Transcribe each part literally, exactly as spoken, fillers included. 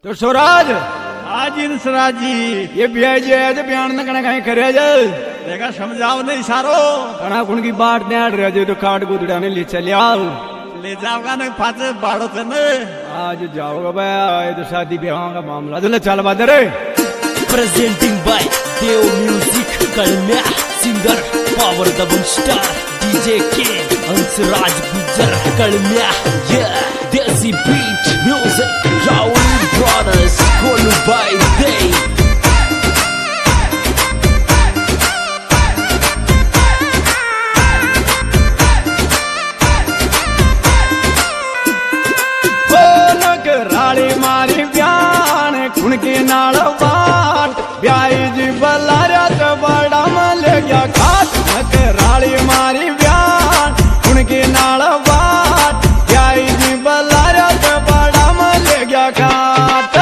तो स्वराज आज इंसराज जी ये ब्याह जे है जो बयान न कने कहीं करे जे देखा समझाओ नहीं सारो कना कुण की बाट ने आड़ रहे जो काट गुदड़ा ने ले चले आओ ले जाओगा ना पाचे बाड़ो थे न आज जाओगा भाई आए तो शादी ब्याह का मामला जो ले चल बादरे presenting by Deo Music Kalmya singer power double star D J K Ansraj Gujar Kalmya yeah Desi beat music Raul Brothers Kolu by Day राली मारी ब्यान कुण के नाल बाट ब्याई जी बलारा तो बड़ा मल गया खाट राली मारी ब्यान कुण के नाल बाट ब्याई जी बलारा तो बड़ा मल गया खाट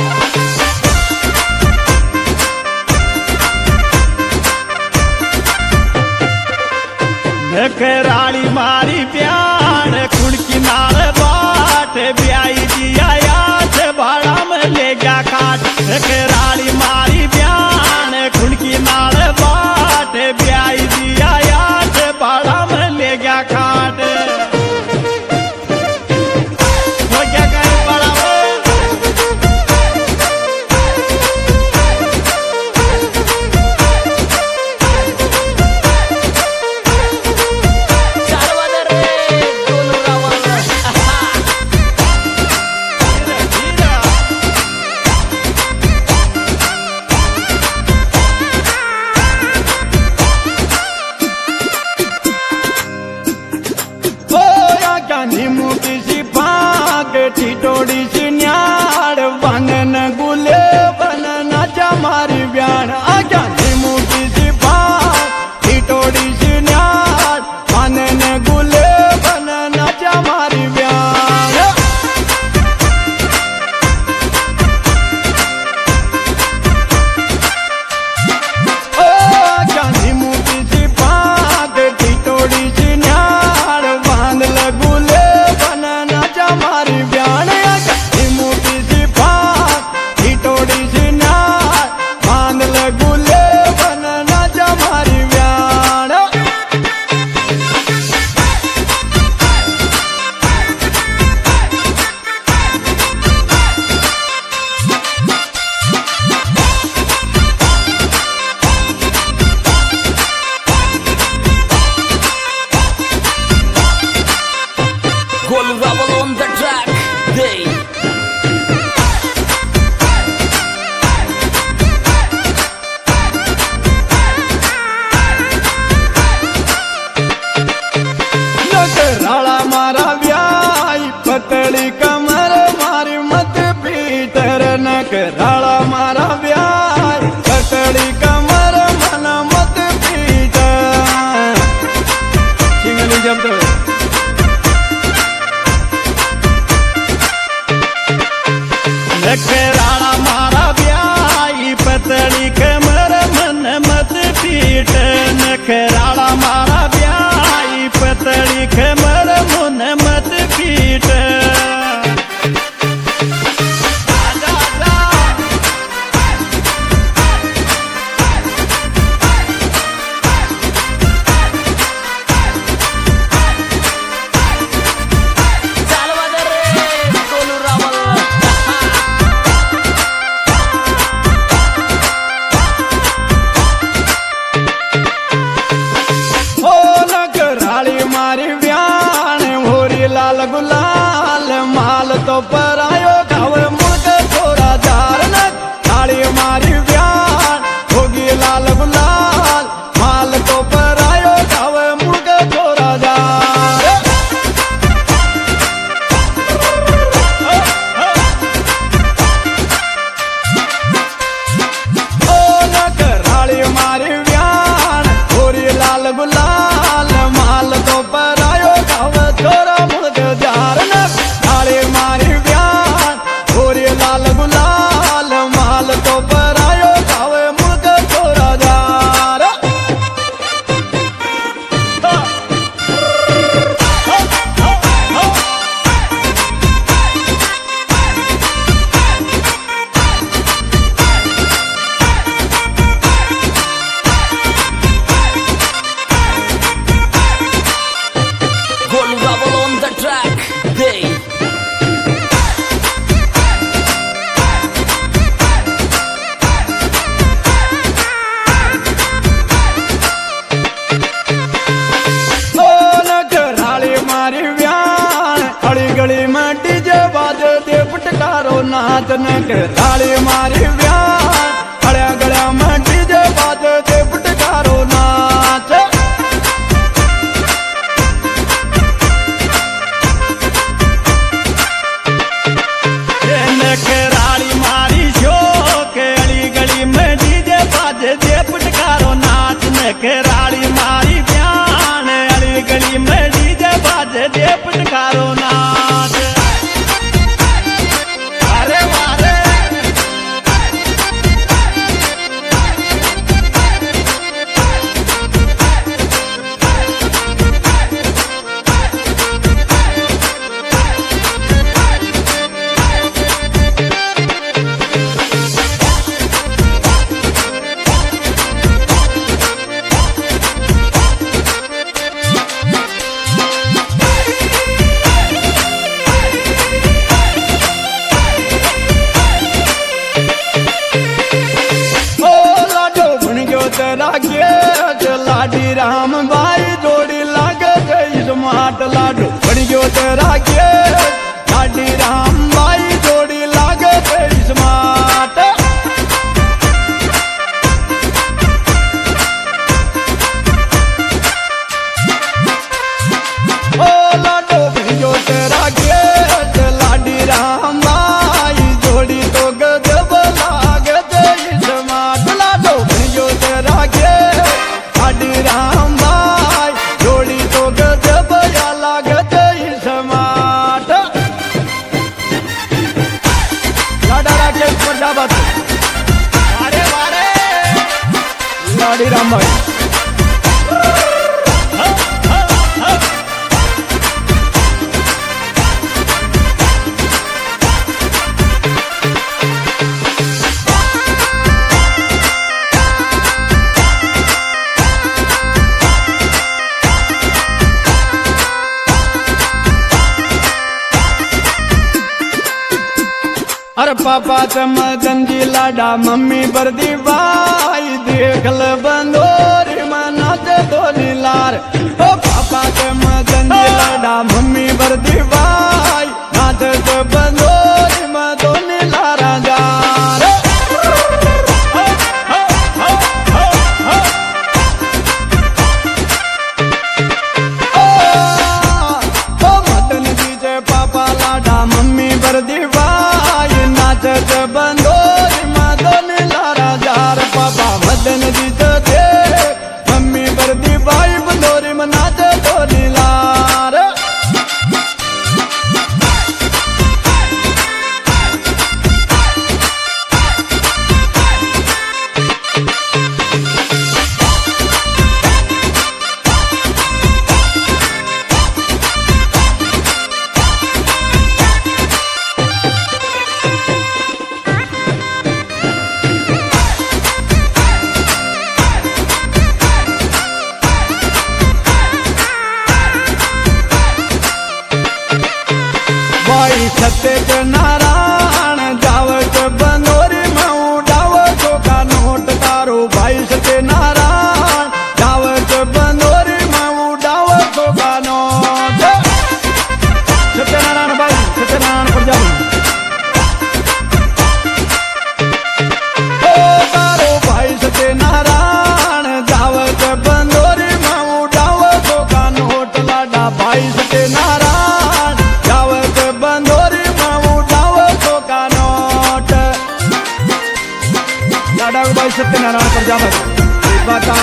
राली मारी प्यार कुण की नाल बाट ब्याई जी आया थे भाड़ा में ले गया काट राली मारी प्यार कुण की नाल बाट ब्याई जी आया थे भाड़ा में ले गया काट वो क्या करे बड़ा मुकी सी भाग ठिठोड़ी सी न्याड़ बनन गुले बनन जा मारी ब्यान आजा मुकी सी भाग ठिठोड़ी सी न्याड़ बनन गुले बनन जा मारी ब्यान ओ आजा मुकी सी भाग ठिठोड़ी सी न्याड़ बांध लगुले मारी ब्यान मोटी सी बात ठिठोड़ी सी नार बांध ले गुले बनना जा मारी ब्यान Kolu Raval on the track Day राला मारा ब्याई पतली कमर मारी मत पीटर नक राला मारा ब्याई पतली कमर मन मत पीटर चिंगली जब तो राला मारा ब्याई पतली कमर मन मत पीट नखराला मारा ब्याई पतली कमर मन मत पीट नाच न के राली मारी ब्यान खड़िया गड़िया में डीजे बाजे दे फटकारो नाच के राली मारी शो के अली गली में डीजे बाजे दे फटकारो नाच न के राली मारी ब्यान अली गली में डीजे बाजे दे फटकारो नाच अरे वारे लाडी राम भाई जोड़ी लागे गई स्मार्ट लाडू बन गयो तेरा के लाडी राम भाई जोड़ी लागे गई स्मार्ट ओ लाडो बन गयो तेरा के लाडी राम भाई जोड़ी तो गजब लागे गई स्मार्ट लाडो बन गयो तेरा के राम भाई जोड़ी तो गजब या लागत समाट लाडा राकेश प्रजापत अरे वारे लाडी राम भाई अरे पापा चमदन जी लाडा मम्मी बरदी भाई देख ल बंदोरी मनाच धोनी लार ओ पापा चमदन जी लाडा मम्मी बरदी भाई नाच बंदोरी मधोनी लारा जार ओ मदन जी जे पापा लाडा मम्मी बरदी बंदोरी मदन लारा जार पापा मदन जी दे मम्मी बरदी भाई बंदोरी मनाच धोनी लार सत्य नारायण जाव बंदोरी में उड़ाव का नोट तारो भाई सत्य नारायण जाव बंदोरी में उड़ाव का नोट सत्यनारायण भाई सत्यनारायण प्रजापति ओ तारो भाई सत्य नारायण जाव बंदोरी में उड़ाव का नोट लाडा भाई सत्य नारायण भाई सत्यनारायण प्रजापति बता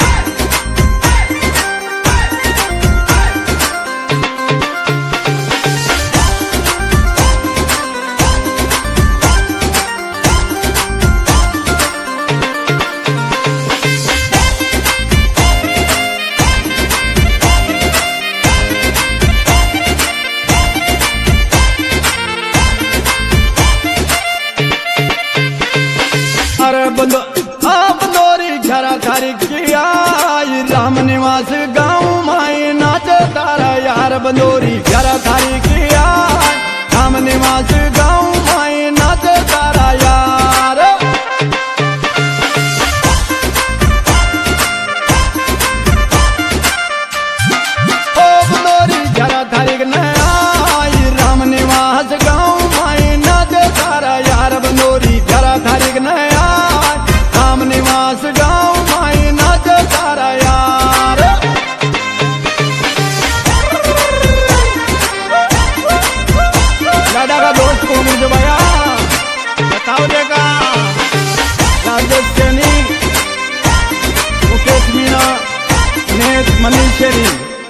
अरे बंदो बंदोरी घरा खारी किया राम निवास गाँव माई नाच तारा यार बंदोरी घरा खारी किया राम निवास गाँव माई नाच तारा यार ओ बंदोरी घरा खारी राम निवास गाँव माई नाच तारा जाऊ का राजेश सैनी, मुकेश मीणा ने मनीष शेरी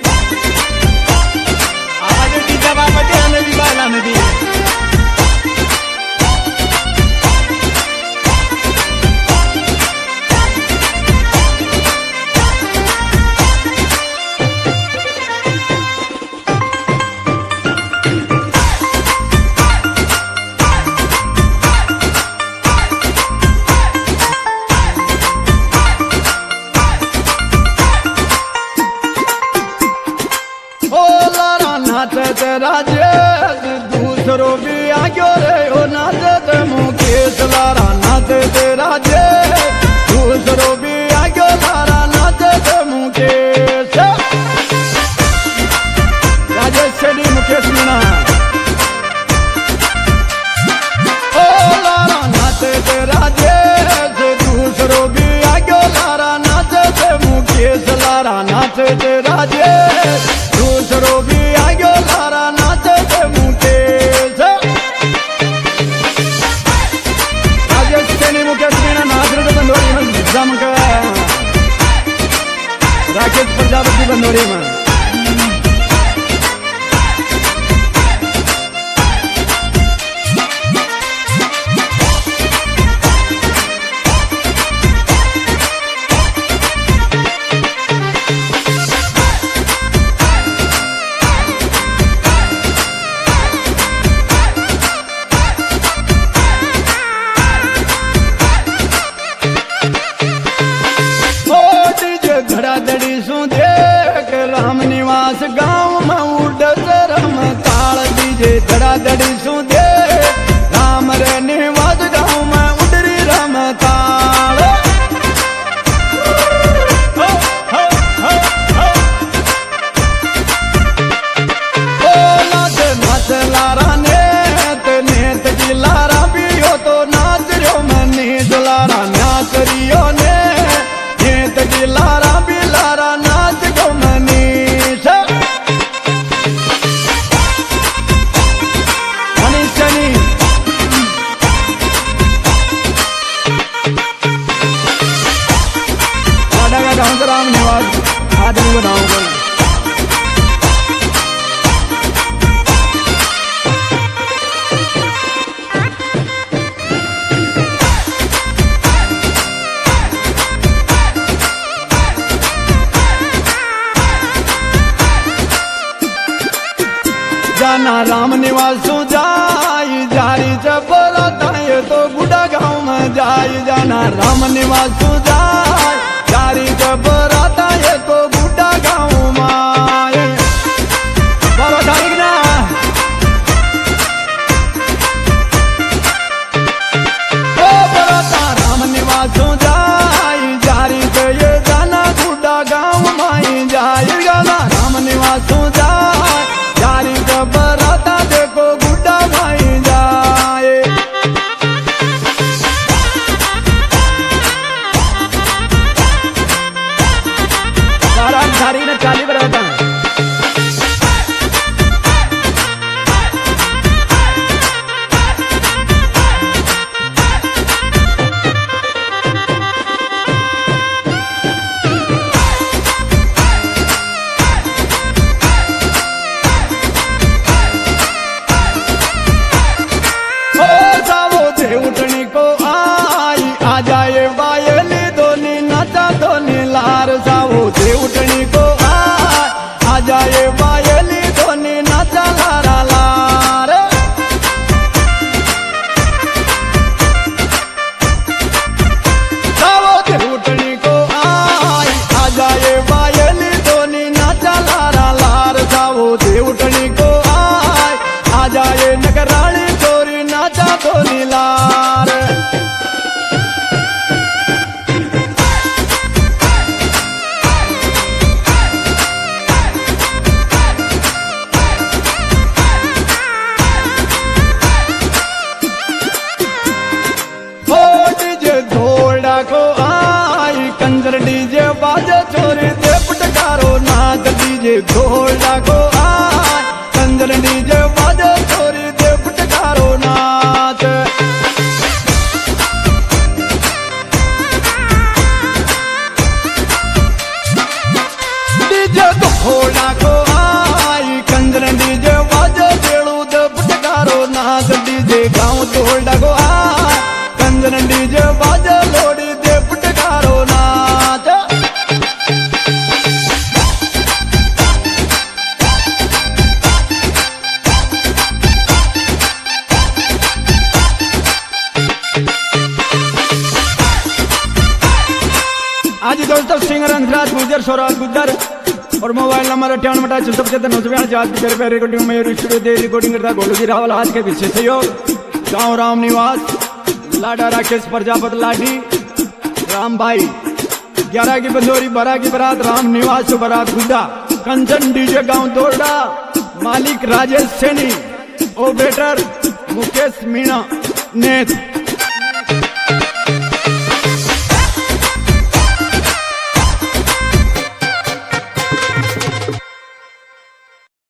आवाज डीजे बाबा नदी बाला नदी नाचत राजेश दूसरो भी आग्यो रे ओ नाचत मुकेश लारा नाचत राजेश दूसरो भी आग्यो लारा नाचत मुकेश राजेश शेडी मुकेश मीणा ओ लारा नाचत राजेश दूसरो भी आग्यो लारा नाचत मुकेश लारा नाचत राजेश दूसरो भी आग्यो लारा नाचत मुकेश राजेश सैनी मुकेश मीणा नाचत बंदोरी में जमक राकेश प्रजापति बंदोरी में धड़ाधड़ी सु देख राम निवास गांव में उड़ रम ताल दीजे धड़ाधड़ी सु देख राम रे निवास गांव में उड़री रम ताल ओ नाच नाच लारा नेत नेत की लारा भी हो तो नाच रो मैं नीच लारा नाच रियो ने नेत की लारा लारा नाच गो मनीष मनीष सैनी वाडा का गाँव राम निवास आदमी को नाम बोल जाना राम निवास जाई जारी जबरता ये तो बुढ़ा गाँव में जाई जाना राम निवास जाई जारी जबरता ये तो बुढ़ा गाँव में बाबा तारीख ना ओ बरता राम निवास जाई जारी तो ये जाना बुढ़ा गाँव में जाई गाना राम निवास जाई जारी जबरता देखो गुड्डा भाई जाए सारा झारी ने चाली बरता उठनी को आई आ जाए बायली दोनी नाचा दोनी लार सावो दे उठनी को आई आ जाए बायली दोनी नाचा लारा लार सावो दे उठनी को आई आ जाए बायली दोनी नाचा लारा लार सावो दे उठनी को आई आ जाए नगरानी चोरी नाचा दोनी लार को आई कंजर डीजे बाजे चोरी दे पटकारो नाच डीजे ढोला को आई कंजर डीजे बाजे चोरी दे पटकारो नाच दोस्तों सिंगर हंसराज गुजर सौराज गुजर और मोबाइल नंबर अट्ठावन मटा चौसठ पचहत्तर नौ सौ बयालीस आज की पेड़ रिकॉर्डिंग में स्टूडियो दे रिकॉर्डिंग करता गोलू जी रावल आज के विशेष सहयोग गाँव राम निवास लाडा राकेश प्रजापत लाडी राम भाई ग्यारह की बंदोरी बारह की बारात राम निवास बारात गुड्डा कंचन डीजे गांव दोरडा मालिक राजेश सैनी ऑपरेटर मुकेश मीणा नेत